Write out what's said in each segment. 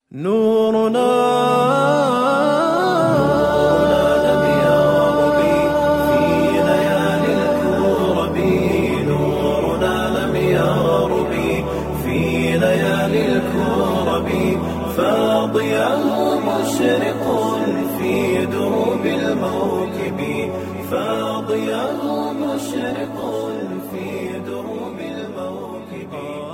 نورنا لم يغرب في ليالي الكرب. نورنا لم يغرب في ليالي الكرب. فاضياه مشرق في دروب الموكب. فاضياه مشرق في دروب الموكب.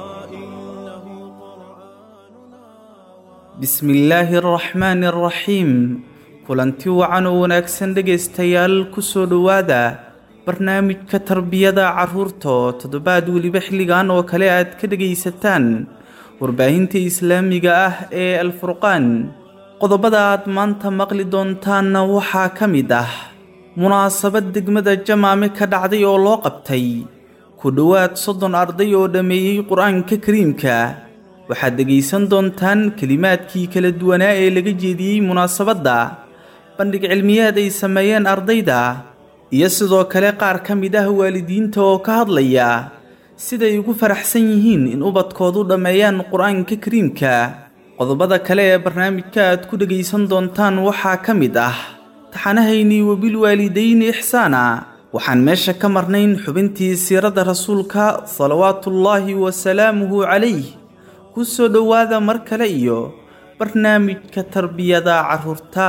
بسم الله الرحمن الرحيم. kulanti wacan oo wanaagsan dhageystayaal ku soo dhawaada barnaamijka tarbiyada carruurta toddobaad waliba xilligan oo kale aad ka dhageysataan warbaahinta islaamiga ah ee Al-Furqaan. qodobada aad maanta maqli doontaan waxaa ka mid ah munaasabad degmada Jamaame ka dhacday oo loo qabtay ku dhawaad 30 arday oo dhameeyay Qur'aanka Kariimka. waxaad dhegeysan doontaan kalimaadkii kala duwanaa ee laga jeediyay munaasabadda, bandhig cilmiyeed ay sameeyeen ardayda, iyo sidoo kale qaar ka mid ah waalidiinta oo ka hadlaya sida ay ugu faraxsan yihiin in ubadkoodu dhameeyaan Qur'aanka Kariimka. qodobada kale ee barnaamijka aad ku dhegeysan doontaan waxaa ka mid ah taxanahayni wabil waalidayni ihsaana. waxaan meesha ka marnayn xubintii siirada rasuulka salawaatullaahi wa salaamuhu calayh. ku soo dhawaada mar kale iyo barnaamijka tarbiyada carruurta.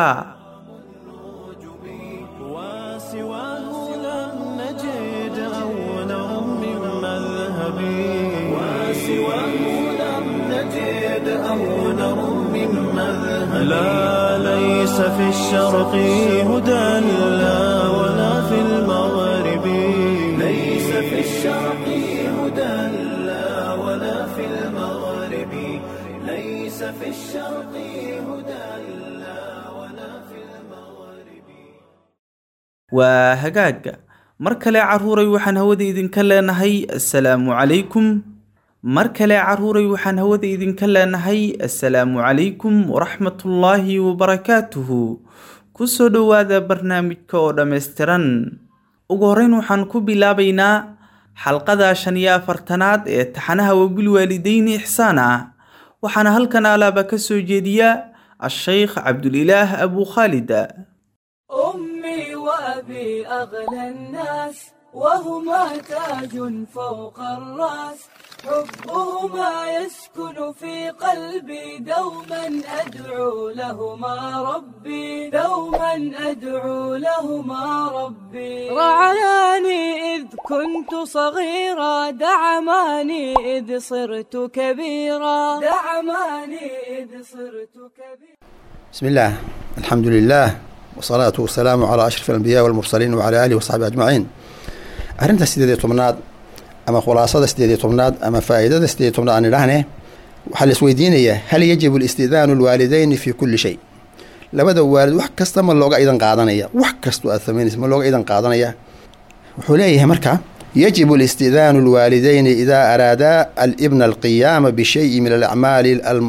وسواه لم نجد أولا من مذهب. وسواه لم نجد أولا من مذهب. لا ليس في الشرق هدى لا ولا في المغرب. ليس في الشرق هدى لا ولا في المغرب. ليس في الشرق هدى لا ولا في المغرب. waa hagaaga mar kale carruuray waxaan hawada idinka leenahay assalaamu calaykum. mar kale carruuray waxaan hawada idinka leenahay assalaamu calaykum waraxmatullaahi wabarakaatuhu. ku soo dhawaada barnaamijka oo dhammaystiran. ugu horreyn waxaan ku bilaabaynaa xalqada 45aad ee taxanaha wabil waalidayni ihsaana. waxaana halkan alaaba ka soo jeediya الشيخ عبد الإله أبو خالد. أمي وأبي أغلى الناس وهما تاج فوق الرأس. حبهما يسكن في قلبي دوما أدعو لهما ربي. دوما أدعو لهما ربي. رعاني إذ كنت صغيرا دعماني إذ صرت كبيرا. دعماني إذ صرت كبيرا. بسم الله الحمد لله والصلاة والسلام على أشرف الأنبياء والمرسلين وعلى آله وصحبه أجمعين. أرنت سيدي طمناد أما خلاصة سيدي طمناد أما فائدة سيدي طمناد عن الرهنة وحل سويدينية. هل يجب الاستئذان الوالدين في كل شيء؟ لبدا والد وحكست ما اللوغة أيضا قاضنية وحكست الثمين ما اللوغة أيضا قاضنية وحليه مركة. يجب الاستئذان الوالدين إذا أرادا الابن القيام بشيء من الأعمال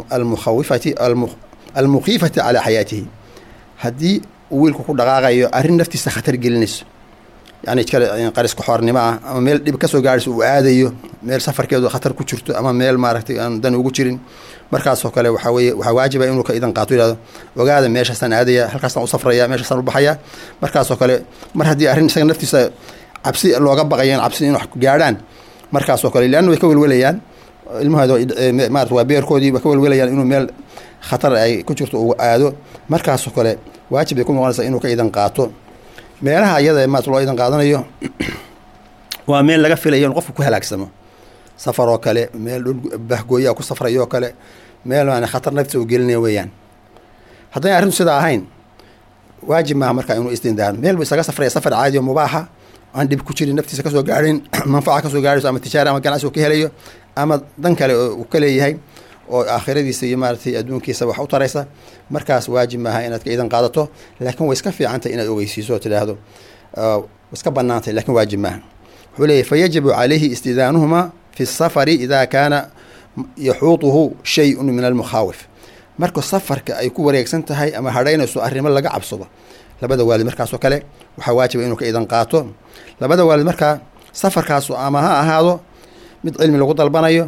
المخيفة على حياته. هدي ويلكو كل دقائق أرين نفتي سخطر جلنس يعني قارس كحورني معه أما ميل دي بكسو قارس وعاديو ميل سفر كده خطر كشرته أما ميل ماركتي أن دن وجوشين مركز وكله وحواجب إنه كإذا قاطع هذا وقاعد ماشي سنة عادية هل كسر صفرية ماشي سنة بحياة مركز وكله مرة دي أرين سين نفتي عبسي اللي وقب بقيان عبسي إنه جاردان مركز وكله لأنه يكون الوليان المهدو مارت وبير كودي بكون الوليان إنه ميل خطر أي كشرته وعادو مركز وكله واجب يكون مغلس إنه كإذا قاطع meelaha ayada ma tolo idan qaadanayo waa meel laga filayo in qofku ku halaagsamo safar oo kale meel bahgooya ku safrayo kale meel aan khatar nafta u gelinayo weeyaan. haddii arrintu sida ahayn waajib ma marka inuu istindaar meel isaga safray safar caadi oo mubaaha aan dib ku jirin naftiisa ka soo gaarin manfaca ka soo gaarayso ama tijaara ama ganacsi ka helayo ama dan kale oo kale yahay oo aakhiradiisa iyo maartay adduunkiisa wax u taraysa markaas waajib maaha inaad ka idan qaadato laakiin way iska fiicantay inaad ogeysiiso tiraahdo iska banaantay laakiin waajib maaha. wuxuu leeyahay fayajibu calayhi istidaanuhuma fi safari idaa kaana yaxuutuhu shay'un min almukhaawif. marka safarka ay ku wareegsan tahay ama hadhaynayso arrimo laga cabsado labada waalid markaas oo kale waxa waajib inuu ka idan qaato. labada waalid marka safarkaas ama ha ahaado mid cilmi lagu dalbanayo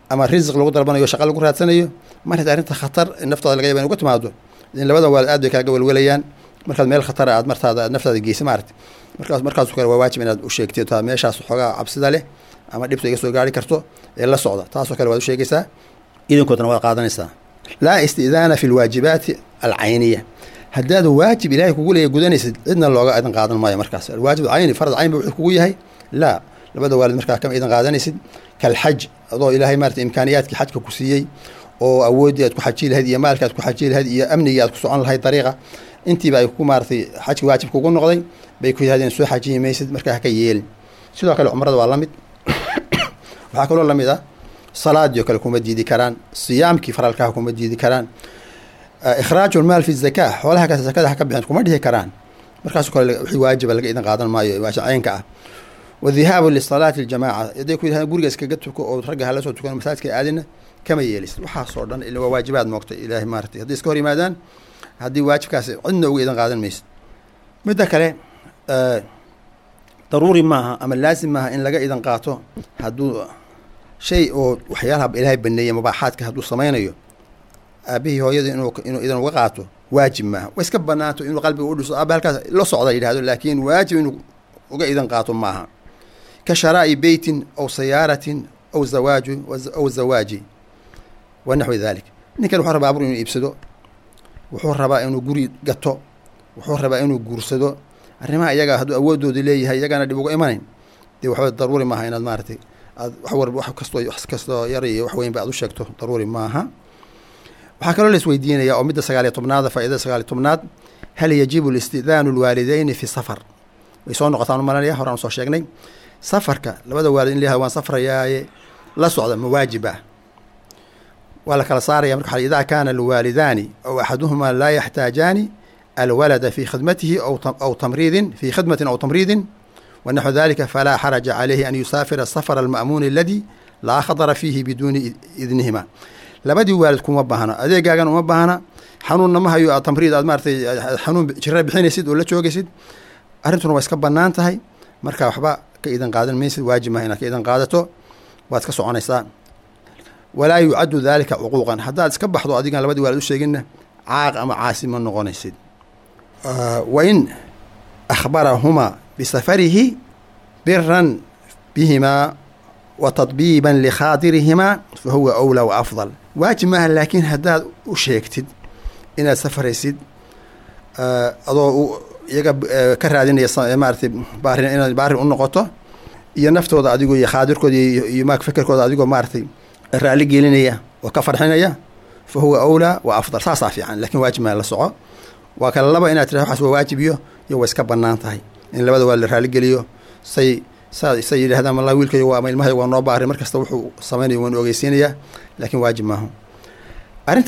ama risiq lagu dalbanayo shaqa lagu raadsanayo mar haddii arrinta khatar naftooda laga yaba in uga timaado in labada waalid aad bay kaaga welwelayaan markaad meel khatara aad martaada naftaada geysa maaragti markaasoo kale waa waajib inaad u sheegtid taa meeshaas xoogaa cabsida leh ama dhibta iga soo gaari karto ee la socda taasoo kale waad u sheegaysaa idankoodana waad qaadanaysaa laa istidaana fi lwaajibaati alcayniya haddaad waajib ilaahay kugu leeya gudanaysid cidna looga idan qaadan maayo markaas alwaajib alcayni farad cayn ba wuxuu kugu yahay laa labada waalid markaa kama idan qaadanaysid kalxaj adoo ilaahay maarata imkaaniyaadkii xajka ku siiyey oo awooddii aad ku xaji lahayd iyo maalka aad ku xaji lahayd iyo amnigii aad ku socon lahayd dariiqa intiiba ay ku maaratay xajki waajib kugu noqday bay ku yidhahdeen soo xajiyi maysid markaa haka yeelin sidoo kale cumrada waa la mid waxaa kaloo lamid ah salaadii oo kale kuma diidi karaan siyaamkii faralkaha kuma diidi karaan ikhraaju lmaal fi zakaa xoolaha ka zakada ha ka bixin kuma dhihi karaan markaasoo kale wixii waajiba laga idan qaadan maayo waajib caynka ah wadihaabu lisalaati aljamaaca haday ku yidhahdeen guriga iskaga tuko oo ragga hala soo tukano masaajidka aadina kama yeelisid waxaasoo dhan ila waa waajibaad moogtay ilaahay maaratay hadday iska hor yimaadaan haddii waajibkaasi cidna uga idan qaadan maysid midda kale daruuri maaha ama laazim maaha in laga idan qaato hadduu shay oo waxyaalaha ilaahay baneeyey mubaaxaadka hadduu samaynayo aabihii hooyadii inuu idan uga qaato waajib maaha way iska banaanto inuu qalbiga u dhiso aaba halkaas la socda yidhahdo laakiin waajib inuu uga idan qaato maaha ka sharaa'i beytin aw sayaaratin aw zawaaji wa naxwi dalik ninkan wuxuu rabaa abur inuu iibsado wuxuu rabaa inuu guri gato wuxuu rabaa inuu guursado arrimaha iyaga hadduu awoodooda leeyahay iyagana dhib uga imanayn dee waxba daruuri maaha inaad maaratay aad wax kastoo yar iyo wax weynba aad u sheegto daruuri maaha waxaa kaloo la isweydiinaya oo midda 19 faaidada 19 hal yajibu listidaanu lwaalideyni fi safar way soo noqotaan umalanaya horaan soo sheegnay safarka labada waalid in layahay waan safrayaaye la socda mawaajib ah waa la kala saaraya marka idaa kaana alwaalidaani aw axaduhuma laa yaxtaajaani alwalada fi khidmatihi aw tamriidin fi khidmatin aw tamriidin wanaxu dalika falaa xaraja calayhi an yusaafira asafara alma'muuni aladi laa khatara fiihi biduuni idnihima labadii waalid kuma baahna adeegaagan uma baahna xanuunna ma hayo tamriid aad maaratay xanuun jira bixinaysid oo la joogaysid arrintuna waa iska bannaan tahay marka waxba ka idan qaadan maysid waajib maha inaad ka idan qaadato waad ka soconaysaa walaa yucaddu dalika cuquuqan haddaad iska baxdo adigan labadii waalid u sheeginna caaq ama caasi ma noqonaysid wain akhbarahumaa bisafarihi biran bihimaa wa tadbiiban likhaadirihima fa huwa awlaa wa afdal waajib maaha laakiin haddaad u sheegtid inaad safaraysid adoo iyaga ka raadinaya maaratay baarin inaad baarin u noqoto iyo naftooda adigoo iyo khaadirkooda iyo maag fekerkooda adigoo maaratay raalli gelinaya oo ka farxinaya fa huwa awlaa wa afdal saasaa fiican lakiin waajib maaha la soco waa kale laba inaad tiraha waxaas waa waajib iyo way iska bannaan tahay in labada waa la raaligeliyo say yidhahdaan wallahi wiilkayo ama ilmahayo waa noo baarin mar kasta wuxuu samaynayo waanu ogeysiinayaa laakiin waajib maaha arrinta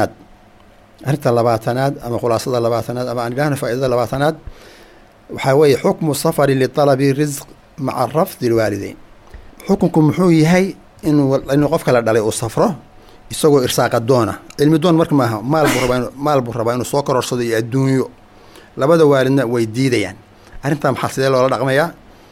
labaatanaad ama khulaasada labaatanaad ama aan idhaahno faaidada labaatanaad waxaa weeye xukmu safari litalabi risq maca rafdi lwaalideyn xukunku muxuu yahay inuu qofka la dhalay uu safro isagoo irsaaqa doona cilmi doon marka maaha maal buu rabaa inuu soo koroorsado iyo adduunyo labada waalidna way diidayaan arrintaa maxaa sidee loola dhaqmayaa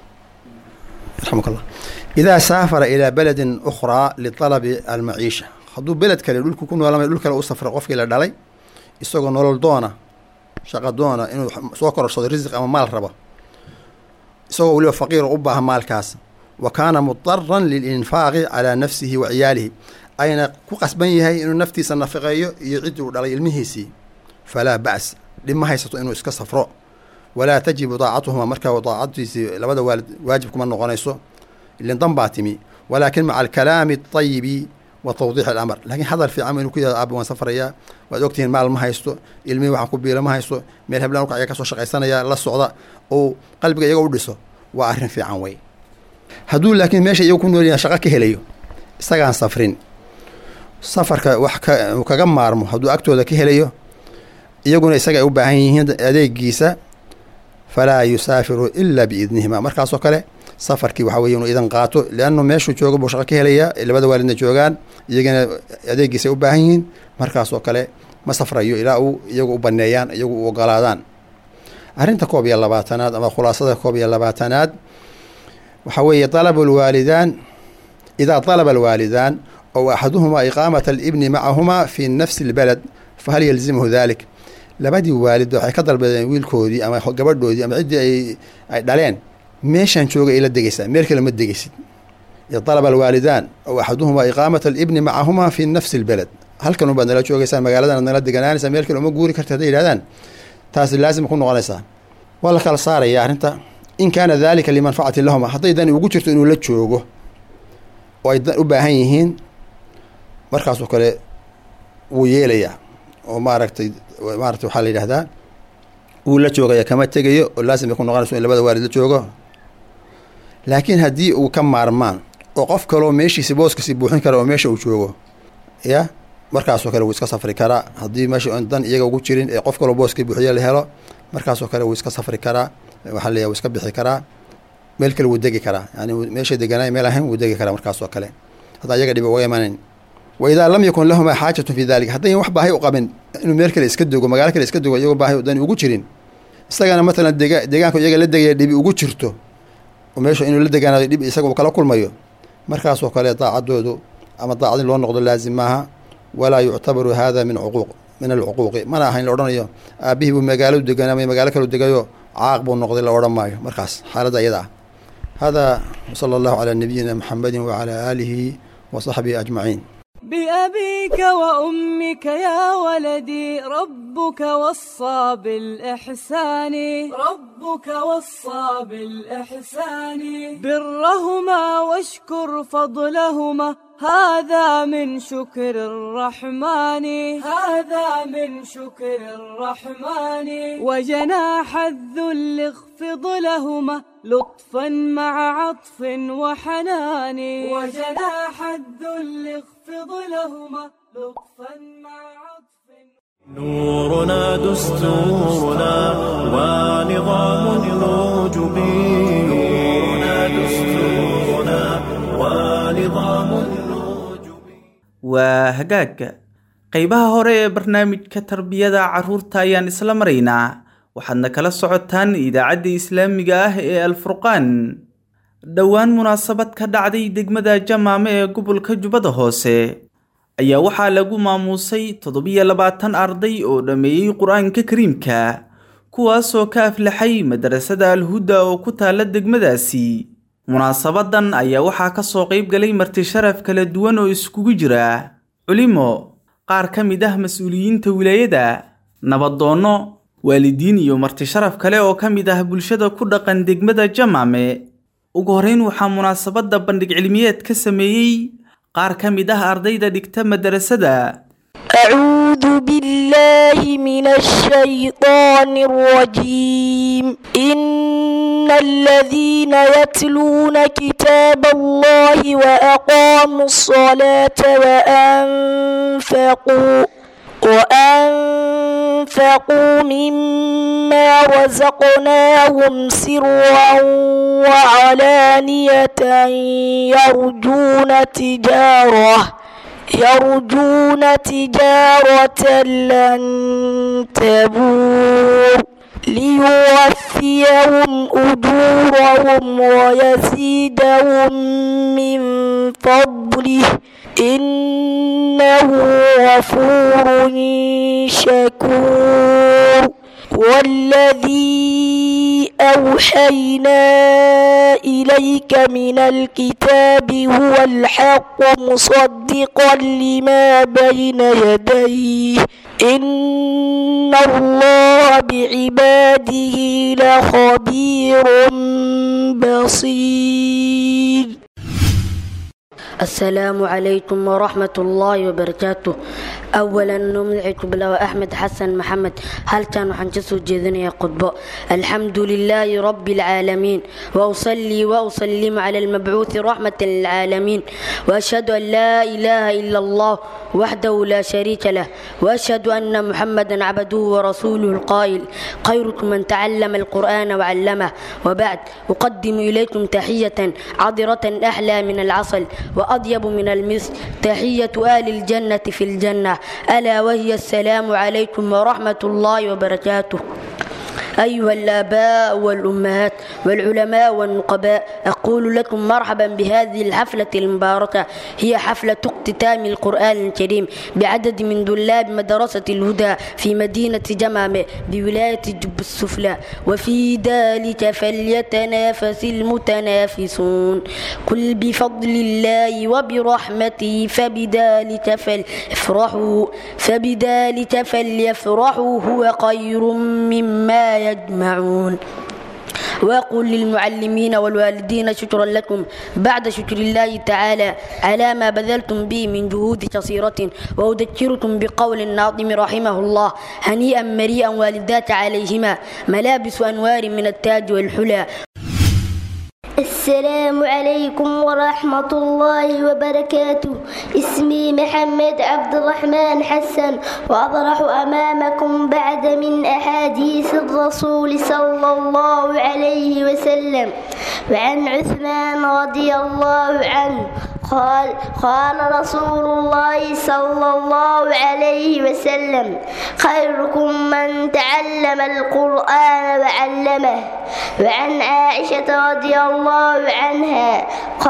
raxmuk allah idaa saafara ilaa beledin ukhraa litalabi almaciisha hadduu beled kale dhulku ku noolamay dhul kale u safro qofkii la dhalay isagoo nolol doona shaqo doona inuu soo kororsado risiq ama maal rabo isagoo weliba faqiiro u baaha maalkaas wa kaana mudaran lilinfaaqi calaa nafsihi wa ciyaalihi ayna ku qasban yahay inuu naftiisa nafaqeeyo iyo ciddii uu dhalay ilmihiisii falaa ba's dhib ma haysato inuu iska safro walaa tajibu daacatuhuma markaa daacadiisii labada waalid waajib kuma noqonayso ilin dan baa timi walaakin maca alkalaami atayibi wa tawdiix alamr laakiin hadal fiican inuu ku yihahdo aaba waan safrayaa waad ogtihiin maal ma haysto ilmihii waxaan ku biila ma haysto meel heblaan ukaciga ka soo shaqaysanaya la socda oo qalbiga iyaga u dhiso waa arrin fiican wey hadduu laakiin meesha iyagu ku noolyaha shaqo ka helayo isagaan safrin safarka wax uu kaga maarmo hadduu agtooda ka helayo iyaguna isaga ay u baahan yihiin adeegiisa falaa yusaafiru ilaa biidnihima markaasoo kale safarkii waxaa weye inuu idan qaato liannu meeshuu joogo buu shaqo ka helayaa labada waalidna joogaan iyagana adeegiisa ay u baahan yihiin markaasoo kale ma safrayo ilaa uu iyagu u baneeyaan iyagu u ogolaadaan arrinta 21 ama khulaasada 21 waxaa weeye idaa dalaba alwaalidaan أو أحدهما إقامة الابن معهما في نفس البلد فهل يلزمه ذلك؟ لبدي والد waxay ka dalbadeen wiilkoodii ama gabadhoodii ama cidii ay dhaleen meeshan jooga ila degaysa meel kale ma degaysid يطلب الوالدان أو أحدهما إقامة الابن معهما في نفس البلد هل كانوا بدنا جوجا مقالدنا نلا دجنانيس مeel kale uma guuri karta haday yiraahdaan taas laazim ku noqonaysa wala kala saaraya arinta in kana dhalika limanfa'ati lahum hadaydan ugu jirto inuu la joogo oo ay u baahan yihiin markaas oo kale wuu yeelaya oo maaragtay waxa la yiraahdaa uu la joogaya kama tagayo oo laazim ku noqonayso in labada waalid la joogo laakiin hadii uu ka maarmaan oo qof kale oo meeshiisa booskiisa buuxin karo oo meesha uu joogo ya markaas oo kale uu iska safri karaa hadii meesha aan dan iyaga ugu jirin ee qof kale booskiisa buuxiyo la helo markaas oo kale uu iska safri karaa waxa la yahay iska bixi karaa meel kale uu degi karaa yani meesha deganay meel ahaan uu degi karaa markaas oo kale hada iyaga dib uga imaaneen وإذا لم يكن لهما حاجة في ذلك حتى wax baahay u qabin inuu meel kale iska dogo magaalo kale iska dogo iyaga baahay u dan ugu jirin isagana mesela deegaanka iyaga la degay dib ugu jirto oo meesha inuu la degaanayo dib isaga kala kulmayo markaas oo kale daacadoodu ama daacadin loo noqdo laazim maaha wala yu'tabaru hada min al-uquq mana ahayn la oranayo aabihi uu magaalo deganaa magaalo kale degayo caaq buu noqday la oran maayo markaas xaaladda iyada hada sallallahu ala nabiyyina muhammadin wa ala alihi wa sahbihi ajma'in بأبيك وأمك يا ولدي ربك وصى بالإحسان ربك وصى بالإحسان برهما واشكر فضلهما هذا من شكر الرحمن هذا من شكر الرحمن وجناح الذل اخفض لهما لطفا مع عطف وحنان وجناح الذل اخفض لهما لطفا مع عطف نورنا دستورنا ونظام الوجبي نورنا دستورنا ونظام waa hagaag qaybaha hore ee barnaamijka tarbiyada caruurta ayaan isla maraynaa waxaadna kala socotaan idaacadda islaamiga ah ee Al-Furqaan dhawaan munaasabad ka dhacday degmada Jamaame ee gobolka Jubbada Hoose ayaa waxaa lagu maamuusay 720 arday oo dhameeyay Quraanka Kariimka kuwaas oo ka aflaxay madrasada Al-Huda oo ku taala degmadaasi munaasabadan ayaa waxaa ka soo qayb galay marti sharaf kala duwan oo iskugu jira culimo qaar ka mid ah mas'uuliyiinta wilaayada nabadoono waalidiin iyo marti sharaf kale oo ka mid ah bulshada ku dhaqan degmada Jamaame ugu horeyn waxaa munaasabada bandhig cilmiyeed ka sameeyay qaar ka mid ah ardayda dhigta madrasada أعوذ بالله من الشيطان الرجيم إن الذين يتلون كتاب الله وأقاموا الصلاة وأنفقوا مما رزقناهم سرا وعلانية يرجون تجارة لن تبور ليوفيهم أجورهم ويزيدهم من فضله إنه غفور شكور والذي أوحينا إليك من الكتاب هو الحق مصدقا لما بين يديه إن الله بعباده لخبير بصير. السلام عليكم ورحمة الله وبركاته. أولا نمدعك بلا أحمد حسن محمد هل كانوا حنجسوا جذني قطباء الحمد لله رب العالمين وأصلي وأسلم على المبعوث رحمة للعالمين وأشهد أن لا إله إلا الله وحده لا شريك له وأشهد أن محمدا عبده ورسوله القائل خيركم من تعلم القرآن وعلمه وبعد أقدم إليكم تحية عطرة أحلى من العسل وأطيب من المسك تحية آل الجنة في الجنة ألا وهي السلام عليكم ورحمة الله وبركاته. أيها الآباء والأمهات والعلماء والنقباء، أقول لكم مرحبا بهذه الحفلة المباركة. هي حفلة اختتام القرآن الكريم بعدد من طلاب مدرسة الهدى في مدينة جمامة بولاية جب السفلى، وفي ذلك فليتنافس المتنافسون. قل بفضل الله وبرحمته فبذلك فليفرحوا هو خير مما يجمعون. وأقول للمعلمين والوالدين شكرا لكم بعد شكر الله تعالى على ما بذلتم به من جهود كثيرة، وأذكركم بقول الناظم رحمه الله: هنيئا مريئا والدات عليهما ملابس أنوار من التاج والحلى. السلام عليكم ورحمة الله وبركاته. اسمي محمد عبد الرحمن حسن، وأطرح أمامكم بعد من أحاديث الرسول صلى الله عليه وسلم. وعن عثمان رضي الله عنه قال رسول الله صلى الله عليه وسلم: خيركم من تعلم القرآن وعلمه. وعن عائشة رضي الله عنها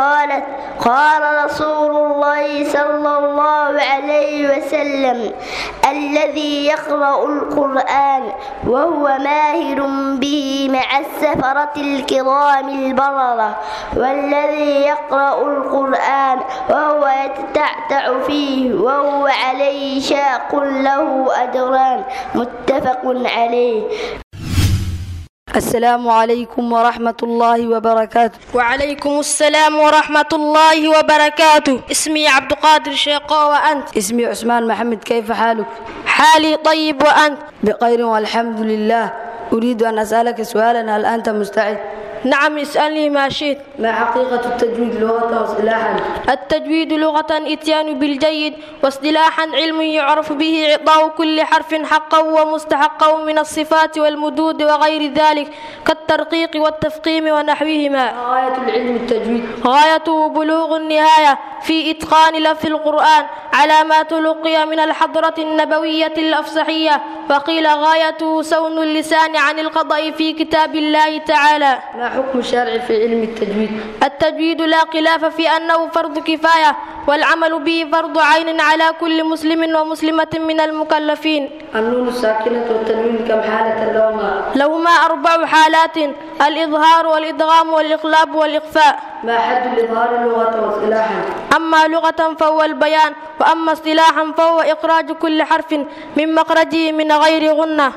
قال رسول الله صلى الله عليه وسلم: الذي يقرأ القرآن وهو ماهر به مع السفرة الكرام البررة، والذي يقرأ القرآن وهو يتتعتع فيه وهو عليه شاق له أجران. متفق عليه. السلام عليكم ورحمة الله وبركاته. وعليكم السلام ورحمة الله وبركاته. اسمي عبد القادر شيقا، وأنت؟ اسمي عثمان محمد، كيف حالك؟ حالي طيب، وأنت؟ بخير والحمد لله. أريد أن أسألك سؤالا، هل أنت مستعد؟ نعم، اسألني ما شئت. ما حقيقة التجويد لغة واصطلاحا؟ التجويد لغة إتيان بالجيد، واصطلاحا علم يعرف به إعطاء كل حرف حقه ومستحقه من الصفات والمدود وغير ذلك كالترقيق والتفخيم ونحوهما. غاية العلم التجويد؟ غايته بلوغ النهاية في إتقان لفظ القرآن على ما تلقي من الحضرة النبوية الأفصحية، وقيل غايته صون اللسان عن القضاء في كتاب الله تعالى. ما حكم الشرع في علم التجويد؟ التجويد لا خلاف في أنه فرض كفاية، والعمل به فرض عين على كل مسلم ومسلمة من المكلفين. النون الساكنة والتنوين كم حالة لهما؟ لهما 4 حالات: الإظهار والإدغام والإقلاب والإخفاء. ما حد الإظهار لغة واصطلاحا؟ أما لغة فهو البيان، وأما اصطلاحا فهو إخراج كل حرف من مخرجه من غير غنة.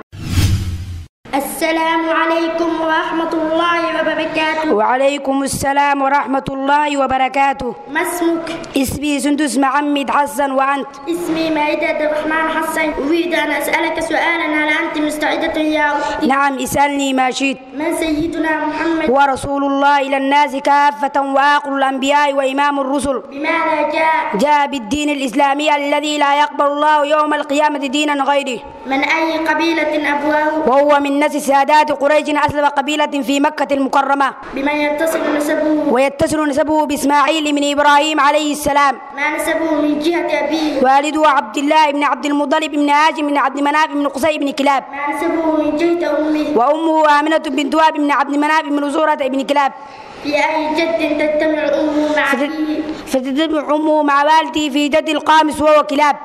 السلام عليكم ورحمة الله وبركاته. وعليكم السلام ورحمة الله وبركاته. ما اسمك؟ اسمي سندس محمد حسن، وأنت؟ اسمي مائدة عبد الرحمن حسن. أريد أن أسألك سؤالا، هل أنت مستعدة يا أختي؟ نعم، اسألني ما شئت. من سيدنا محمد؟ هو رسول الله إلى الناس كافة، وآخر الأنبياء وإمام الرسل. بماذا جاء؟ جاء بالدين الإسلامي الذي لا يقبل الله يوم القيامة دينا غيره. من أي قبيلة أبواه؟ وهو من نسل سادات قريش، أسلم قبيلة في مكة المكرمة. بمن يتصل نسبه؟ ويتصل نسبه بإسماعيل بن إبراهيم عليه السلام. ما نسبه من جهة أبيه؟ والده عبد الله بن عبد المطلب بن هاشم بن عبد مناف بن قصي بن كلاب. ما نسبه من جهة أمه؟ وأمه آمنة بنت وهب بن عبد مناف بن زهرة بن كلاب. في أي جد تجتمع أمه مع أبيه؟ فتجتمع أمه مع والده في جد القامس وهو كلاب.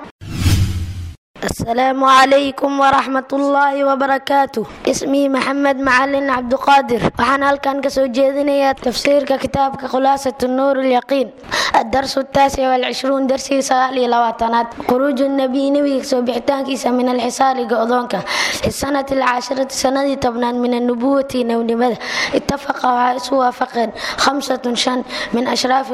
السلام عليكم ورحمة الله وبركاته. اسمي محمد معلن عبد القادر، waxaan halkan ka soo jeedinayaa tafsiirka kitaabka khulaasat النور اليقين. الدرس 29 درسي 29 خروج النبي نبي soo bixitaankiisa من الحصار go'doonka السنة 10 سنة طبعا من النبوة نبنimada. اتفق waxay waafaqeen 5 من أشراف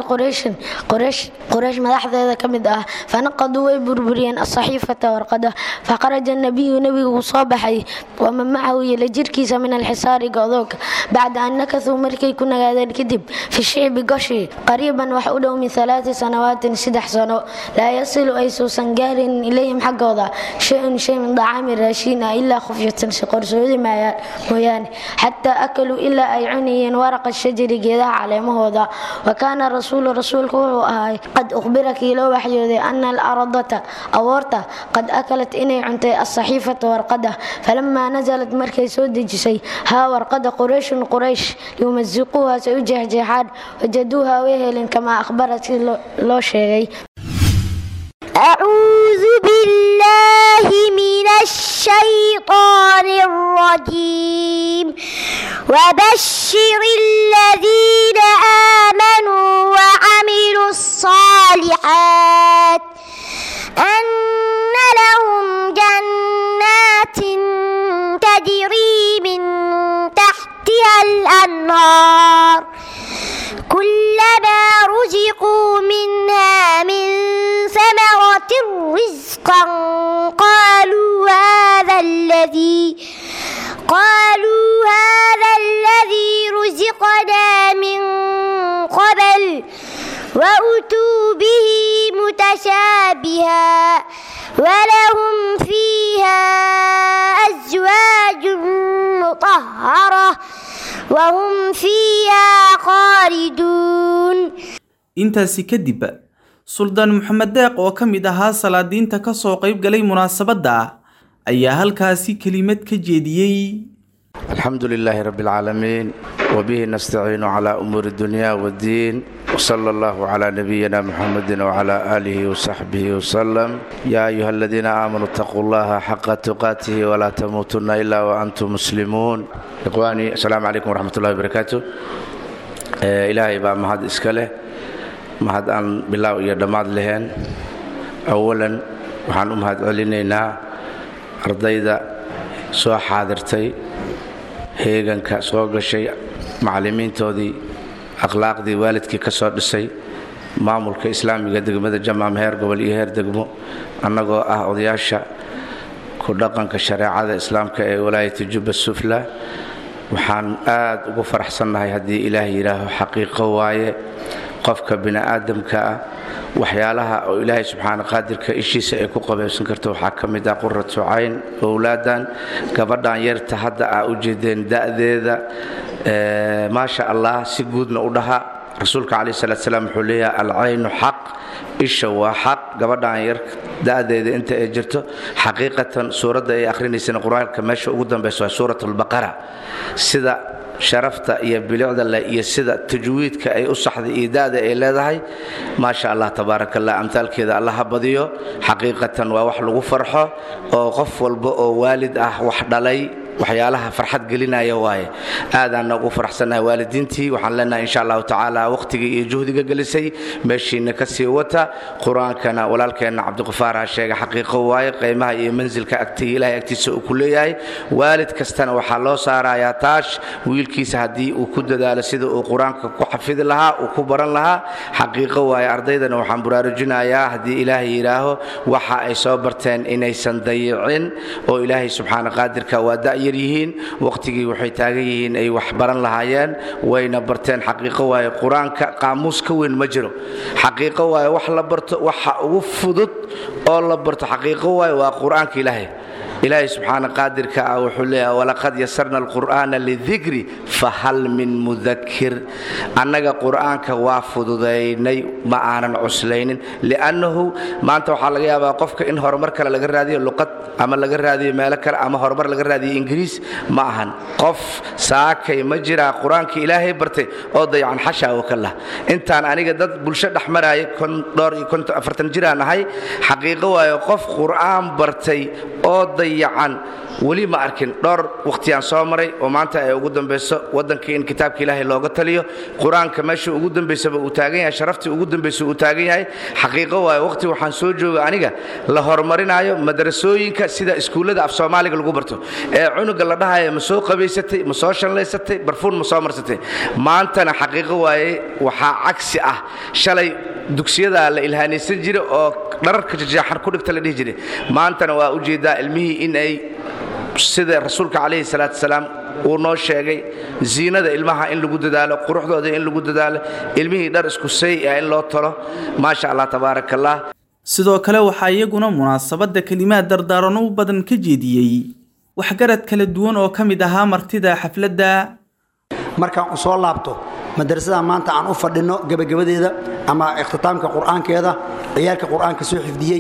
قريش madaxdeeda kamid ah فنقضوا way burburiyeen الصحيفة ورقة. فخرج النبي نبي صباحي ومن معه إلى جركيس من الحصار قضوك بعد أن نكثوا مركي كنا هذا الكذب في الشعب قشي قريبا وحوله من 3 سنوات 6 سنوات لا يصل أي سنجار إليهم حق وضع شيء من طعام الراشين إلا خفية سقر سعودي ما يعني حتى أكلوا إلا أيعوني ورق الشجر جذاع على مهوضة. وكان رسول قد أخبرك لو وحيوذي أن الأرضة أورطة قد فأكلت إني عنتي الصحيفة ورقدة فلما نزلت مركي سود جسي ها ورقدة قريش ليمزقوها سيوجه جهاد وجدوها ويهل كما أخبرت لو شيء. أعوذ بالله من الشيطان الرجيم وبشر الذين آمنوا وعملوا الصالحات أن لهم جنات تجري من تحتها الأنهار كلما رزقوا منها من ثمرة رزقا قالوا هذا الذي رزقنا من قبل وأتوا به متشابها ولهم فيها أزواج مطهرة وهم فيها خالدون. intaasi kadib suldaan maxamed deeq oo ka mid ahaa salaadiinta ka soo qayb galay munaasabadda ayaa halkaasi kelimad ka jeediyey. alxamdulilaahi rabbil caalamiin wabihi nastaciinu calaa umuuri dunya waddiin وصلى الله على نبينا محمد وعلى آله وصحبه وسلم يا أيها الذين آمنوا اتقوا الله حق تقاته ولا تموتن إلا وأنتم مسلمون. إخواني السلام عليكم ورحمة الله وبركاته. إلهي بقى مهد إسكاله مهد أن بالله يدماد لهن. أولا وحان أمهد علينا أرضيدا سوى حاضرتي هيغن كسوق الشيء معلمين تودي akhlaaqdii waalidkii ka soo dhisay maamulka islaamiga degmada Jamaam heer gobol iyo heer degmo annagoo ah odayaasha ku dhaqanka shariicada islaamka ee walaayada Jubba Sufla waxaan aad ugu faraxsanahay haddii Ilaahay yiraaho xaqiiqo waaye qofka bini aadamka ah waxyaalaha oo Ilaahay subxaanahu qaadirka ishiisa ay ku qabaysan karto waxa kamid ah qurratu ayn awlaadan gabadhan yarta hadda u jeedeen da'deeda ما شاء الله سيقودنا ودها رسولك عليه الصلاة والسلام حوليها العين حق الشوا حق قبل أن يرك ده أنت أجرته حقيقة سورة ده آخرين سنة القرآن كما شو قدام بس سورة البقرة سيدا شرفت يا بلاد الله يا سيدا تجويد كأي أصح إيداد إلى ذا ما شاء الله تبارك الله أمثال كذا الله بديه حقيقة ووحل غفرها وغف والوالد وحد علي waxyaalaha farxad gelinaya waaye aadaan ugu faraxsanahay waalidiintii waxaan leenahay insha Allah taala waqtiga iyo juhdiga gelisay meeshiina ka sii wata quraankana walaalkeena Cabdiqafaar sheega xaqiiqo waaye qiimaha iyo manzilka agtii Ilaahay agtiisa uu ku leeyahay waalid kastana waxa loo saarayaa taash wiilkiisa hadii uu ku dadaalo sida uu quraanka ku xafidi lahaa uu ku baran lahaa xaqiiqo waaye ardaydana waxaan baraarujinayaa hadii Ilaahay yiraaho waxa ay soo barteen inaysan dayicin oo Ilaahay subxaanahu qaadirka waa يريهن وقتي وحي تاجيهن أي وحبرن لهايان وين برتين حقيقة وهي قرآن كقاموس كون مجرو حقيقة وهي وحلا برت وفضت الله برت حقيقة وهي وقرآن كإلهي إلهي سبحانه قادر كأوحلها ولقد يسرنا القرآن للذكر فهل من مذكر أنك قرآن كوافض ذيني معانا عسلين لأنه ما أنت وحلقة يا قفك إن هرمرك لغير هذه اللغة أما لغير هذه مالك أما هرمر لغير هذه إنجليز معهن قف ساكي مجرى قرآن كإلهي برتي أضي عن حشا وكله أنت أنا قدرت بلشد أحمر كنت أفرتن جيران هاي حقيقة ويقف قرآن برتي أضي عن ولي ما أركن دور وقتيان صامري ومعنته وجودن بس ودن كين كتاب كإلهي لوجت تليه قرآن كماشي وجودن بس وتاجين شرفتي وجودن بس وتاجين هاي حقيقة ووقتي وحنسوجو عنيجا لهرمرين عيو مدرسوين كسيدا إسكولة ده في صومالي الجبرتو عنق الله ده هاي مسوق بيستي مسوشن ليستي برفون مسامر ستي معنته حقيقة وحا عكس شلي dugsiyada la ilhaanaysan jiray oo dhararka jajaxan ku dhigta la dhigi jiray maantana waa u jeedaa ilmihi in ay sida rasuulka kaleey salaatu salaam uu noo sheegay ziinada ilmaha in lagu dadaalo quruxdooda in lagu dadaalo ilmihi dhar isku say in loo talo ma sha Allah tabaarakallah sidoo kale waxa iyaguna munaasabada kalimaad dardaaran u badan ka jeediyay wax garad kala duwan oo kamid ahaa martida xafladda markaan u soo laabto madrasada maanta aan u fadhino gabagabadeeda ama ikhtiitaamka quraankeeda ciyaalka quraanka soo xifdiyay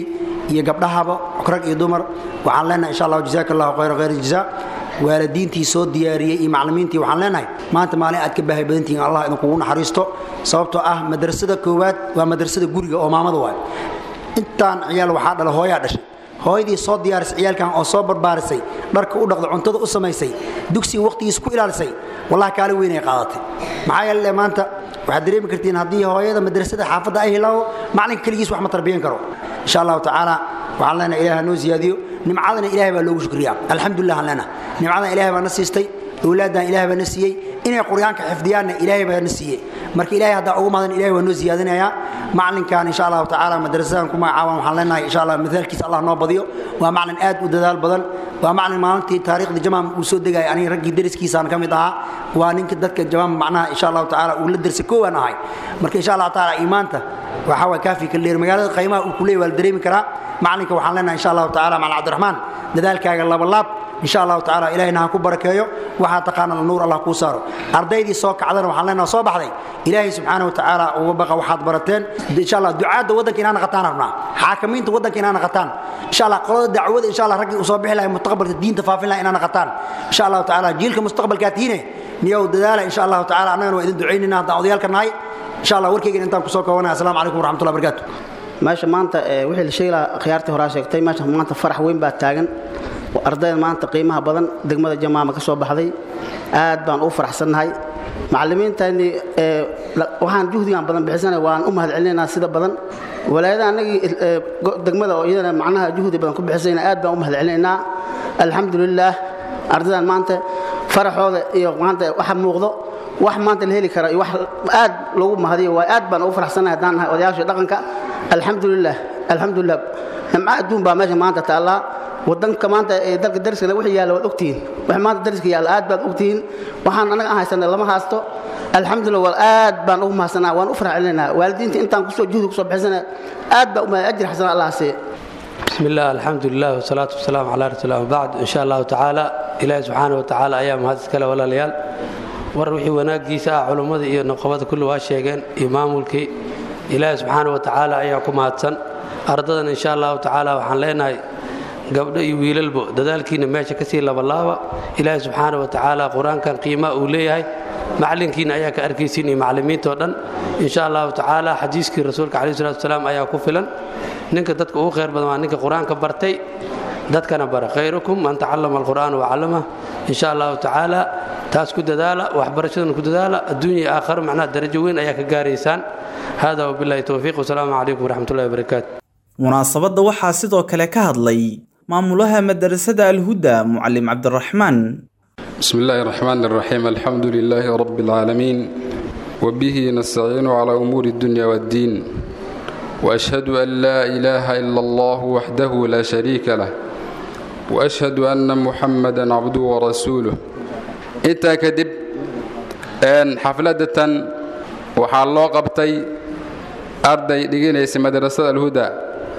iyo gabdhahaba rag iyo dumar waxaan leenahay insha Allah jazakallahu khayr jazaa waalidiintii soo diyaariyay iyo macallimiintii waxaan leenahay maanta maalin aad ka baahi badantiin Allah idinku naxariisto sababtoo ah madrasada koowaad waa madrasada guriga oo maamada waay intaan ciyaal waxa dhala hooyaa dhashay hooyadii soo diyaarisay ciyaalkan oo soo barbaarisay dharka u dhaqdo cuntada u sameysay dugsiga waqtigiisa ku ilaalisay wallahi kaali weyn ay qaadatay maxaa yeelay maanta waxaad dareemi kartiin haddii hooyada madrasada xaafadda ay helaawo macalinka keligiis wax ma tarbiyan karo insha allahu tacaala waxaan leenahay ilaaha noo siyaadiyo nimcadana ilaahay baa loogu shukriyaa alxamdulilah aan leenahay nimcadan ilaahay baa na siistay awlaadan ilaahay baa na siiyey inay qur'aanka xifdiyaanna ilaahay baa na siiyey marka ilaahay haddaa ugu madan ilaahay waa noo siyaadinayaa macalinkan insha allahu tacaala madrasadan ku magacaabaan waxaan leenahay insha allah mithaalkiisa allah noo badiyo waa macalin aad u dadaal badan waa macalin maalintii taariikhda jamaam uu soo degayay aniga raggii dariskiisaan ka mid ahaa waa ninka dadka jamaam macnaha insha allahu tacaala uu la darsi koowaan ahay marka insha allah tacaala iimaanta waxaa waa kaafi ka leer magaalada qaymaha uu ku leeyahay waa la dareemi karaa macalinka waxaan leenahay insha allahu tacaala macalin cabdiraxmaan dadaalkaaga laba laab إن شاء الله تعالى إلهنا هنكون بركايو وحاتقانا النور الله كوسارو أرضي صوك عدنا وحلنا صوب حدي إلهي سبحانه وتعالى وبقى وحاد برتين إن شاء الله دعاء ودك إن أنا قطان رنا حاكمين ودك إن أنا قطان إن شاء الله قرار الدعوة إن شاء الله رجل أصابح لها مستقبل الدين تفافين لها إن أنا قطان إن شاء الله تعالى جيلك مستقبل كاتينه نيو دلالة إن شاء الله تعالى أنا وإذن دعيننا دعوة كناي إن شاء الله وركي إن أنت كسوك وانا السلام عليكم ورحمة الله وبركاته ماشي ما أنت وحي الشيء خيارته راسك ماشي ما أنت فرح وين بتاعن وأرضي ما أنت قيمها بدن دقمة الجماعة مكسوب بحذي آد بان أوفر حسن هاي معلمين تاني وحان جهدي عن بدن بحسنا وان أمها العلينا سيدا بدن ولا إذا نجي دقمة إذا معناها جهدي بدن كل بحسنا آد بان أمها العلينا الحمد لله أرضي ما أنت فرح هذا ما أنت واحد موضوع واحد ما أنت الهلي كرا واحد آد لو ما هذه وآد بان أوفر حسن هدان ودياش دقنك الحمد لله مع دون بامجة ما أنت تعالى ودن كمان دلك الدرس اللي وحي ياله الأكتين وحماد الدرس ياله آد بان أكتين وحنا أنا هايسنا لما هاستو الحمد لله والآد بان أم هاسنا وان أفرح علينا والدين أنت نقصوا جهدك صبح حسنا آد بان ما أجر حسنا الله سي بسم الله الحمد لله والصلاة والسلام على رسول الله بعد إن شاء الله تعالى إلهي سبحانه وتعالى أيام هذا الكلام ولا ليال والروحي وناقي ساعة علماء نقابات كل واشيغان إمام الكي إلهي سبحانه وتعالى أياكم هاتسن أرضنا إن شاء الله تعالى وحن لنا قبل يويل البو دذلكين ماشي كثير لبلاوة إلهي سبحانه وتعالى قرآن كان قيمة أوليه معلنكين أياك أركيسيني معلمين تودن إن شاء الله تعالى حديثك رسولك عليه الصلاة والسلام أياكو فلن نك دتك أو خير بدل ما نك قرآن كبرتي دتك نبر خيركم من تعلم القرآن وعلمه إن شاء الله تعالى تاسكو ددالة وحبرشدن كددالة الدنيا آخر معناه درجة وين أياك قاريسان هذا وبالله التوفيق والسلام عليكم ورحمة الله وبركاته munaasabadda waxaa sidoo kale ka hadlay maamulaha madrasada al-huda muallim cabdiraxmaan بسم الله الرحمن الرحيم الحمد لله رب العالمين وبه نستعين على أمور الدنيا والدين وأشهد أن لا إله إلا الله وحده لا شريك له وأشهد أن محمدا عبده ورسوله انت كدب أن حفلة وحالله قبطي أرضي لغينيس مدرسة الهدى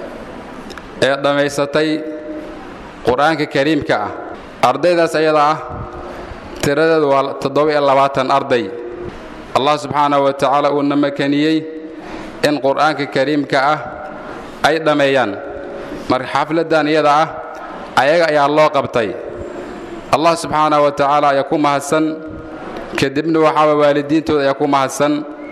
dhamaysatay quraanka kariimka ah ardaydaas ayada ah tiradeedu waa 27 arday Allah subhanahu wa ta'ala uu namakaniyay in quraanka kariimka ah ay dhameeyaan mar xafladan iyada ah ayaga ayaa loo qabtay Allah subhanahu wa ta'ala ayaa ku mahadsan kadibna waxa waalidiintooda ayaa ku mahadsan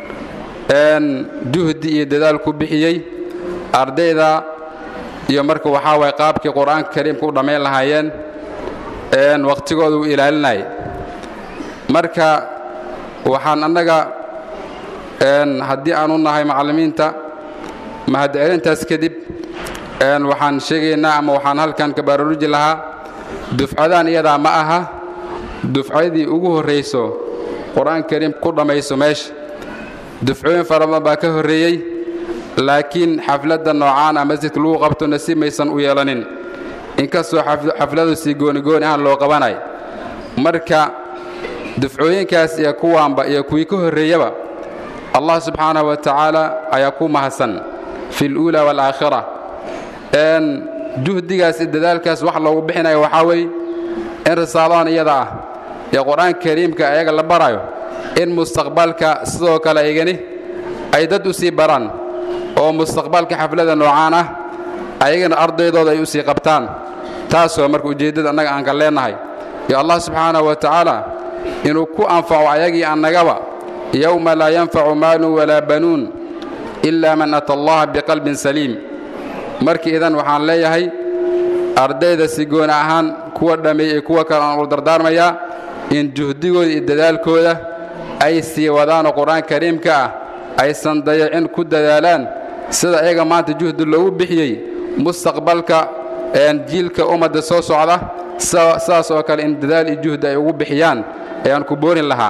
juhdi iyo dadaal ku bixiyay ardayda iyo marka waxa way qaabkii quraanka kariimka u dhameyn lahaayeen waqtigooda uu ilaalinay marka waxaan anaga haddii aanu nahay macallimiinta mahadcelintaas kadib waxaan sheegaynaa ama waxaan halkan ka baraarujin lahaa dufcadan iyada ma aha dufcadii ugu horeyso quraanka kariimka ku dhamayso meesha dufcooyin farabadan baa ka horeeyay laakiin xafladda noocaan ama masjidka lagu qabto nasiib maysan u yeelanin inkastoo xafladu si gooni aan loo qabanay marka dufcooyinkaas iyo kuwaanba iyo kuwii ka horeeyaba Allah subhanahu wa ta'ala ayaa ku mahadsan fil ula wal aakhirah juhdigaas dadaalkaas wax loogu bixinayo waxa way in risaaladaan iyada ah ee quraanka kariimka ayaga la barayo in mustaqbalka sidoo kale ayagani ay dad u sii baraan oo mustaqbalka xaflada noocaan ah ayagana ardaydooda ay u sii qabtaan taasoo marka ujeeddada annaga aan ka leenahay iyo allah subxaanahu wa tacaala inuu ku anfaco ayagii annagaba yowma laa yanfacu maalun walaa banuun ilaa man ata allaha biqalbin saliim markii idan waxaan leeyahay ardayda si gooni ahaan kuwa dhammeey ee kuwa kale aan u dardaarmayaa in juhdigooda iyo dadaalkooda ay sii wadaanoo qur-aanka kariimka ah aysan dayacin ku dadaalaan sida ayaga maanta juhdi loogu bixiyey mustaqbalka jiilka ummadda soo socda saas oo kale in dadaal iyo juhdi ay ugu bixiyaan ayaan ku boorin lahaa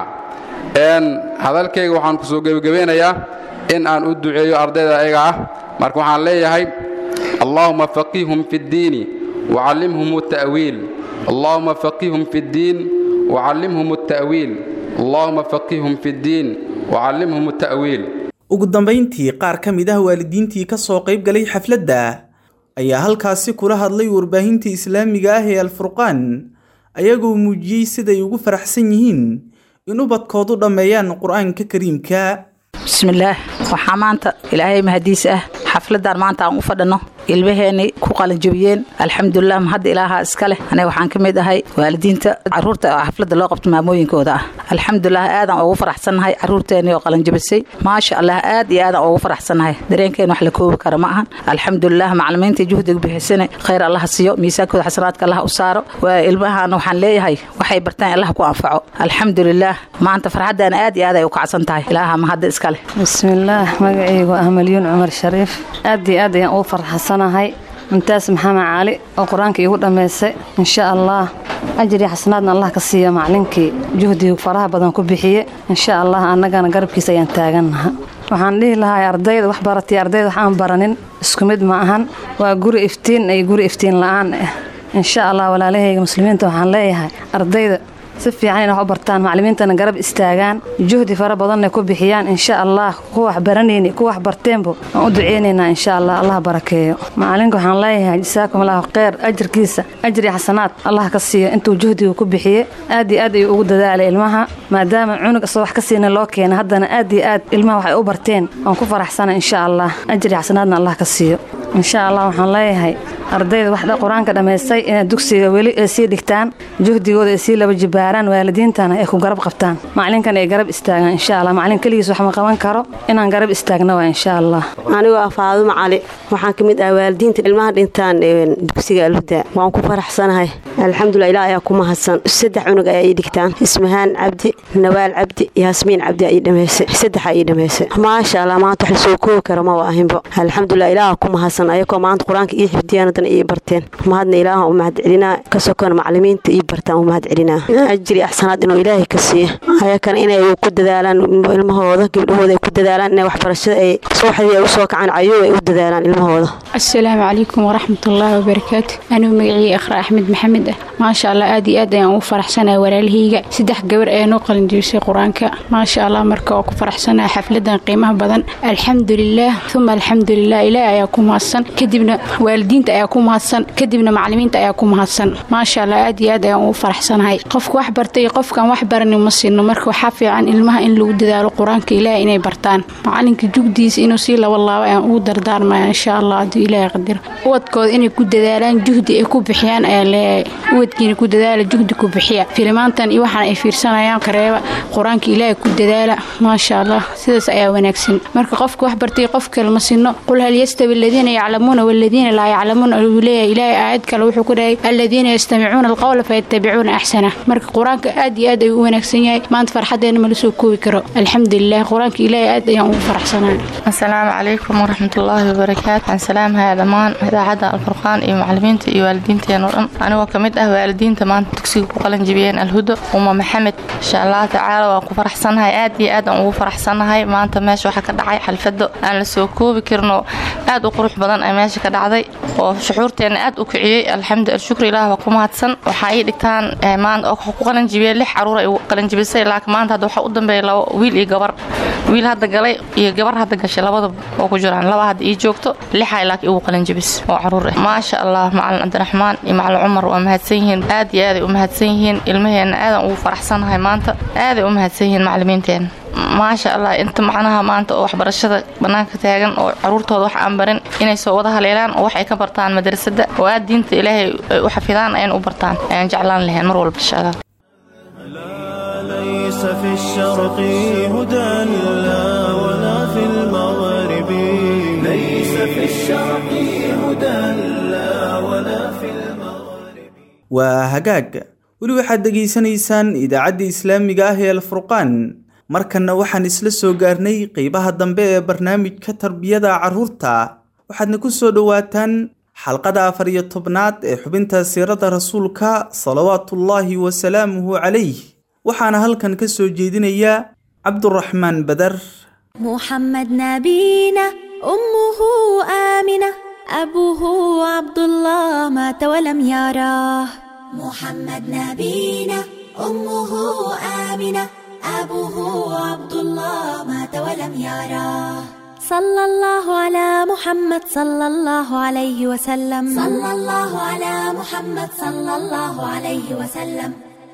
hadalkayga waxaan kusoo gebagabeynayaa in aan u duceeyo ardayda ayaga ah marka waxaan leeyahay allahuma faqihhum fi ddiini wacallimhum التأwiil allahuma faqihhum fi ddiin wacallimhum التأwiil allahuma faqihhum fi ddiin wacallimhum التأwiil ugu dambayntii qaar ka mid ah waalidiintii ka soo qayb galay xafladda ayaa halkaasi kula hadlay warbaahinta islaamiga ah ee alfurqaan ayagoo muujiyey siday ugu faraxsan yihiin in ubadkoodu dhammeeyaan qur-aanka kariimka bismillaah waxaa maanta ilaahay mahadiis ah xafladaan maanta aan u fadhino ilmaheennii ku qalanjabiyeen alxamdulilah mahadda ilaaha iska leh aniga waxaan ka mid ahay waalidiinta carruurta xafladda loo qabto maamooyinkooda ah alxamdulilah aadaan ugu faraxsannahay carruurteennii oo qalanjabisay maasha allah aad iyo aadaan ugu faraxsannahay dareenkeen wax la koobi kara ma ahan alxamdulilah macallimiinta juhdiga bixisane khayr allaha siiyo miisaankooda xasanaadka allaha u saaro waa ilmahan waxaan leeyahay waxay bartaan allaha ku anfaco alxamdulilah maanta farxaddaana aad iyo aad ay u kacsan tahay ilaaha mahadda iska leh bismillaah magacaygu ah malyuun cumar shariif aad iyo aad ayaan ugu farxsanahay mumtaas maxamed cali oo qur-aanka iigu dhammaystay insha allah ajri xasanaadna allah ka siiyo macalinkii juhdiga faraha badan ku bixiye insha allah annagana garabkiisa ayaan taagannaha waxaan dhihi lahaa ardayda wax baratay ardayda wax aan baranin isku mid ma ahan waa guri iftiin iyo guri iftiin la'aan ah insha allah walaalahayga muslimiinta waxaan leeyahay ardayda si fiican inay wax u bartaan macallimiintana garab istaagaan juhdi fara badanna ku bixiyaan insha allah kuwa wax baranayni kuwa wax barteenbo waan u duceynaynaa insha allah allah barakeeyo macalinka waxaan leeyahay jasaakum allahu khayr ajirkiisa ajri xasanaad allah ka siiyo intuu juhdiga ku bixiye aad iyo aad ayuu ugu dadaalay ilmaha maadaama cunug asoo wax ka siina loo keenay haddana aad iyo aad ilmaha waxay u barteen waan ku faraxsana insha allah ajri xasanaadna allah ka siiyo insha allah waxaan leeyahay ardayda wax qur-aanka dhammaystay inay dugsiga weli ay sii dhigtaan juhdigooda ay sii laba jibaaraan waalidiintana ay ku garab qabtaan macalinkana ay garab istaagaan insha allah macalin keligiis wax ma qaban karo inaan garab istaagna waa insha allah anigoo ah Faadumo Cali waxaan ka mid ah waalidiinta ilmaha dhintaan dugsiga Alhuda waan ku faraxsanahay alxamdulilah ilaahay ayaa ku mahadsan saddex cunug ay dhigtaan ismahaan Cabdi Nawaal Cabdi Yaasmiin Cabdi ay dhameysay saddex ay dhameysay maasha allah maanta wax soo koob karo ma waahinbo alxamdulilah ilaahay ku mahadsan ayagoo maanta qur-aanka ii xifdiyaan ii barteen mahadna ilaaha u mahad celinaa ka sokoon macallimiinta ii bartaan u mahad celinaa ajri ahsanaad inuu ilaahay ka siiyo ayakana inay ku dadaalaan ilmahooda gabdhahooda ay ku dadaalaan inay waxbarashada ay soo xadiya u soo kacaan ayuu ay u dadaalaan ilmahooda assalaamu calaykum waraxmatullaahi wabarakaatu anuu magacii Ikhra Axmed Maxamed maasha allah aad iyo aad ayaan ugu faraxsanahay walaalahayga saddex gabar ee noo qalinjibisay quraanka maasha allah marka oo ku faraxsanahay xafladan qiimaha badan alxamdulilah thumma alxamdulilah ilaahay ayaa ku mahadsan kadibna waalidiinta ayaa ku mahadsan kadibna macallimiinta ayaa ku mahadsan maasha allah aad iyo aad ayaan ugu faraxsanahay qofka wax bartay qofkan wax baranin ma siino marka waxa fiican ilmaha in lagu dadaalo quraanka ilaahay inay bartaan macalinka jugdiisa inuu si laba ayaan ugu dardaarmaa insha allah hadii ilaahay qadar wadkooda inay ku dadaalaan juhdi ay ku bixiyaan ayaa leeyahay wadkiina ku dadaala juhdi ku bixiya filmaantan iyo waxaan ay fiirsanayaan qareeba quraanka ilaahay ku dadaala maasha allah sidaas ayaa wanaagsan marka qofka wax bartay qof kale ma siino qul hal yastawi alladina ya'lamuuna wal ladina la ya'lamuuna ilaahay aayad kale wuxuu ku dhahay alladina yastamicuuna alqawla fayattabicuuna ahsana marka quraanka aad iyo aad ayuu wanaagsan yahay maanta farxadeena ma la soo koobi karo alxamdulilah quraanka ilaahay aad ayaan ugu faraxsanahay assalaamu calaykum waraxmatullaahi wabarakaatu aan salaamahay dhammaan idaacada alfurqaan iyo macallimiinta iyo waalidiinteena oo dhan anigoo kamid ah waalidiinta maanta dugsiga ku qalan jibiyeen Alhuda Umma Maxamed insha Allah tacaala waan ku faraxsanahay aad iyo aad aan ugu faraxsanahay maanta meesha waxa ka dhacay xalfado aan la soo koobi karno aad u qurux badan ay meesha ka dhacday oo shucuurteena aad u kiciyay alxamdulilah shukri ilaah wa ku mahadsan waxa ay dhigtaan maanta oo ku qalan jibiyeen 6 caruur ay qalan jibisay laakiin maanta hadda waxa u dambeeyay laba wiil iyo gabar wiil hadda galay iyo gabar hadda gashay labada oo ku jiraan laba hadda ii joogto 6 ay laakiin ugu qalan jibis oo caruur ah maasha Allah macallin Abdiraxmaan iyo macallin Umar waa mahadsan yihiin aad iyo aad u mahadsan yihiin ilmaheena aad ugu faraxsanahay maanta aad u mahadsan yihiin macallimiinteena maasha allah inta macnaha maanta oo waxbarashada banaanka taagan oo caruurtooda wax aan barin inay soo wada haleelaan oo wax ay ka bartaan madrasada oo aad diinta ilaahay u xafidaan ayaan u bartaan ayaan jeclaan lahayn mar walba insha allah. ليس في الشرق هدى لا ولا في المغرب ليس في الشرق هدى لا ولا في المغرب. وهجاج weli waxaad degeysanaysaan idaacadda islaamiga ah ee alfurqaan markana waxaan isla soo gaarnay qeybaha dambe ee barnaamijka tarbiyada carruurta waxaadna ku soo dhawaataan xalqada 14aad ee xubinta siirada rasuulka salawaatullaahi wasalaamuhu calayh waxaana halkan ka soo jeedinaya cabduraxmaan badar. محمد نبينا أمه آمنة أبوه عبد الله مات ولم يراه. محمد نبينا أمه آمنة أبوه عبد الله مات ولم يراه. صلى الله على محمد صلى الله عليه وسلم. صلى الله على محمد صلى الله عليه وسلم.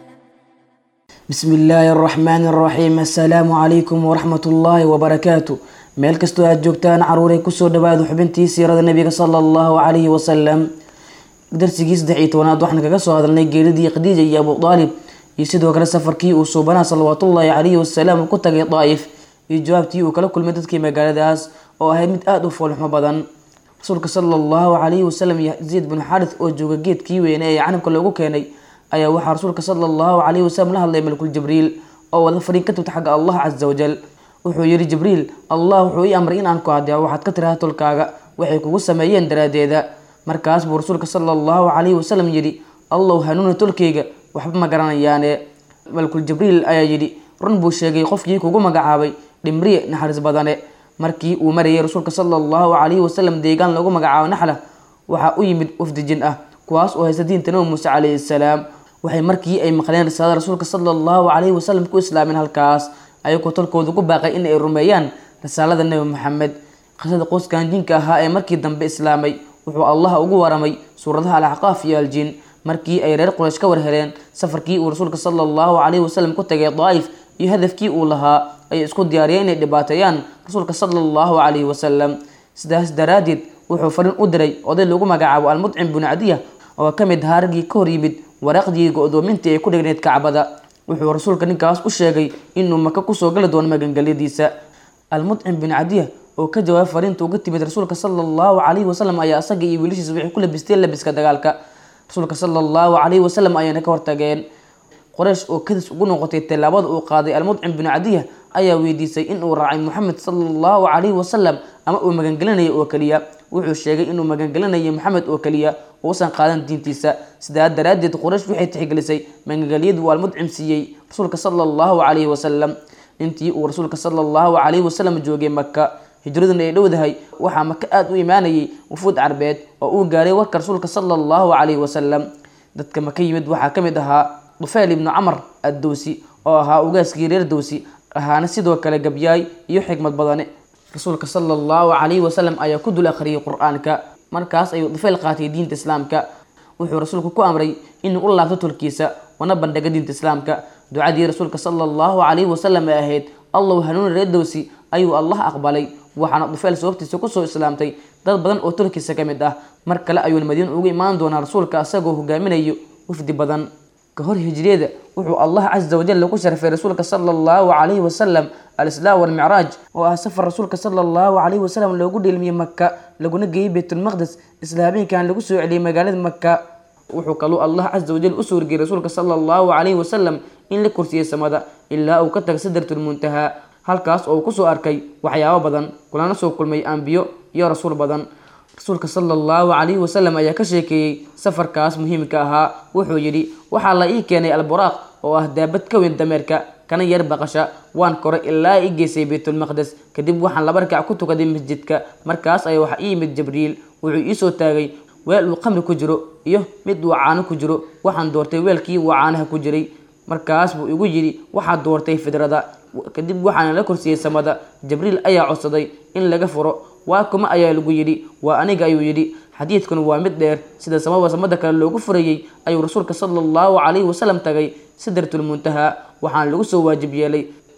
بسم الله الرحمن الرحيم. السلام عليكم ورحمة الله وبركاته. meel kastoo aad joogtaan caruuray kusoo dhawaado xubintii siirada nabiga sala allahu calayhi wasalam. darsigii 13aad waxaan kaga soo hadalnay geeridii khadiija iyo abu aalib iyo sidoo kale safarkii uu suubanaa salawaatullaahi calayhi wasalaam ku tagay daa'if iyo jawaabtii uu kala kulmay dadkii magaaladaas oo ahayd mid aada u foolxumo badan. rasuulka sala allahu calayhi wasalam iyo zayd bin xaaris oo jooga geedkii weyne ee canabka loogu keenay ayaa waxaa rasuulka sala allahu calayhi wasalam la hadlay malkul jibriil oo wada fariin ka tagta xagga allah casa wajal. wuxuu yidhi jibriil allah wuxuu ii amray in aan ku adeeco waxaad ka tiraha tolkaaga waxay kugu sameeyeen daraaddeeda. markaas buu rasuulka sala allahu calayhi wasalam yidhi allow hanuuna tolkayga waxba ma garanayaane. malkul jibriil ayaa yidhi run buu sheegay qofkii kugu magacaabay dhimriye naxariis badane. markii uu marayay rasuulka sala allahu calayhi wasalam deegaan lagu magacaabo naxla waxaa u yimid wafdi jin ah kuwaas oo haysta diinta nabi muuse calayhi salaam. waxay markii ay maqleen risaalada rasuulka sala allahu calayhi wasalam ku islaameen halkaas ayagoo tolkooda ku baaqay in ay rumeeyaan risaalada nebi maxamed. qisada qoyskan jinka ahaa ee markii dambe islaamay wuxuu allah ugu waramay suuradaha al-axqaaf iyo al-jin markii ay reer quraysh ka warheleen safarkii uu rasuulka sala allahu calayhi wasalam ku tagay daa'if iyo hadafkii uu lahaa ay isku diyaariyeen inay dhibaateeyaan rasuulka sala allahu calayhi wasalam. sidaas daraaddeed wuxuu fariin u diray oday lagu magacaabo almudcim bin cadiya oo ka mid ahaa raggii ka hor yimid waraaqdii go-doomintii ay ku dhegneyd kacbada. wuxuu rasuulka ninkaas u sheegay inuu maka kusoo gali doono magangelyadiisa. almudcim bin cadiya oo ka jawaab fariinta uga timid rasuulka sala allahu calayhi wasalam ayaa asaga iyo wiilashiisa waxay ku labisteen labiska dagaalka. rasuulka sala allahu calayhi wasalam ayaana ka hortageen. qoraysh oo kadis ugu noqotay tallaabada uu qaaday almudcim bin cadiya ayaa weydiisay inuu raacay moxamed sala allahu calayhi wasalam ama uu magangelinayo oo keliya. wuxuu sheegay inuu magangelinayo moxamed oo keliya uusan qaadan diintiisa. sidaa daraaddeed quraysh waxay tixgelisay magangelyadii uu almudcim siiyey rasuulka sala allahu calayhi wasalam. intii uu rasuulka sala allahu calayhi wasalam joogay maka hijraduna ay dhowdahay waxaa maka aada u imaanayay wufuud carbeed oo uu gaaray warka rasuulka sala allahu calayhi wasalam. dadka maka yimid waxaa ka mid ahaa dufayl ibnu camar addowsi oo ahaa ugaaskii reer dowsi ahaana sidoo kale gabyaay iyo xikmad badane. rasuulka sala allahu calayhi wasalam ayaa ku dul akhriyay qur-aanka. markaas ayuu dufayl qaatay diinta islaamka. wuxuu rasuulku ku amray inuu u laabto tolkiisa una bandhiga diinta islaamka. ducadii rasuulka sala allahu calayhi wasalam ee ahayd allow hanuuna reer dowsi ayuu allah aqbalay waxaana dufayl sababtiisa kusoo islaamtay dad badan oo tolkiisa ka mid ah. mar kale ayuuna madiina ugu imaan doonaa rasuulka asagoo hogaaminayo wafdi badan. ka hor hijriyada wuxuu allah casa wajal ku sharfay rasuulka sala allahu calayhi wasalam al-israa walmicraaj oo ah safar rasuulka sala allahu calayhi wasalam loogu dheelmiyey maka laguna geeyey baytulmaqdes isla habeenkan lagu soo celiyey magaalada maka. wuxuu kaluu allah casa wajal u suurgeyey rasuulka sala allahu calayhi wasalam in la kursiyey samada ilaa uu ka taga sidratul-muntahaa halkaas oo uu kusoo arkay waxyaabo badan kulana soo kulmay ambiyo iyo rasuul badan. rasuulka sala allahu calayhi wasalam ayaa ka sheekeeyey safarkaas muhiimka ahaa. wuxuu yidhi waxaa la ii keenay alburaaq oo ah daabad ka weyn dameerka kana yar baqasha waan koray ilaa i geysay baytulmaqdes kadib waxaan 2 rakac ku tukaday masjidka. markaas ayaa waxaa ii yimid jibriil wuxuu ii soo taagay weel uu qamri ku jiro iyo mid uu caano ku jiro. waxaan doortay weelkii uu caanaha ku jiray. markaas buu igu yidhi waxaad doortay fidrada. kadib waxaana la kursiyey samada. jibriil ayaa codsaday in laga furo. waa kuma ayaa lagu yidhi waa aniga ayuu yidhi. xadiidkuna waa mid dheer sida samada kale loogu furayey ayuu rasuulka sala allahu calayhi wasalam tagay sidratul-muntahaa waxaana lagu soo waajib yeelay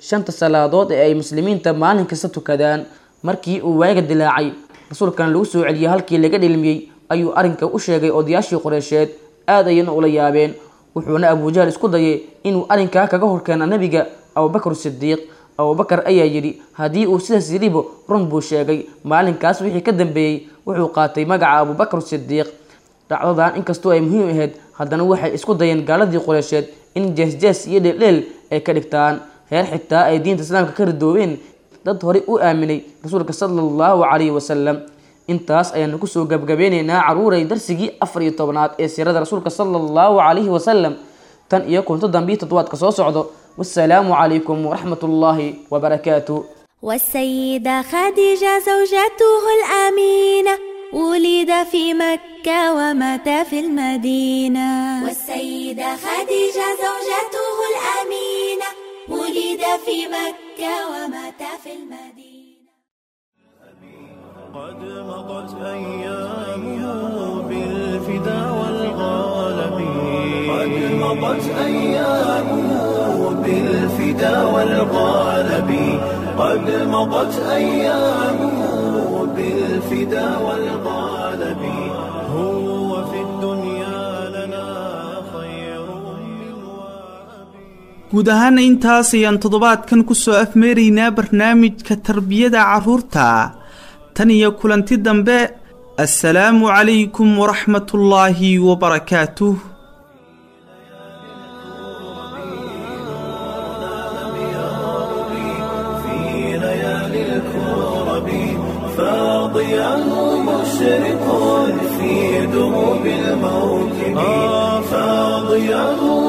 shanta salaadood ee ay muslimiinta maalin kasta tukadaan. markii uu waaga dilaacay rasuulkan lagu soo celiyay halkii laga dhilmiyey ayuu arrinka u sheegay odayaashii Quraysheed aad ayayna ula yaabeen. wuxuuna Abu Jahl isku dayay inuu arrinka kaga horkeeno nabiga Abu Bakr Siddiq. Abu Bakr ayaa yiri hadii uu sidaas yiribo run buu sheegay. maalinkaas wixii ka dambeeyay wuxuu qaatay magaca Abu Bakr Siddiq. dhacdadan inkastoo ay muhiim ahayd haddana waxay isku dayeen gaaladii Quraysheed in jees iyo dheel ay ka dhigtaan heer xitaa ay diinta islaamka ka ridoobeen dad hore u aaminay rasuulka sallallahu alayhi wasallam. intaas ayaan ku soo gabagabeynaa caruuray darsigii 14aad ee siirada rasuulka sallallahu alayhi wasallam. tan iyo kunto dambi toddobaadka soo socdo. والسلام عليكم ورحمة الله وبركاته. والسيدة خديجة زوجته الأمينة ولد في مكة ومات في المدينة. والسيدة خديجة زوجته الأمينة ولد في مكة ومات في المدينة. قد مضت أيامه بالفدا والغالب. قد مضت أيامه بالفدا والغالب. قد مضت أيامه بالفدا والغالب. هو في الدنيا لنا خير من guud ahaana intaas ayaan toddobaadkan ku soo afmeeraynaa barnaamijka tarbiyada carruurta. tan iyo kulanti dambe assalaamu calaykum waraxmatullaahi wabarakaatuh. فاضياه مشرق في دروب الموكب. فاضياه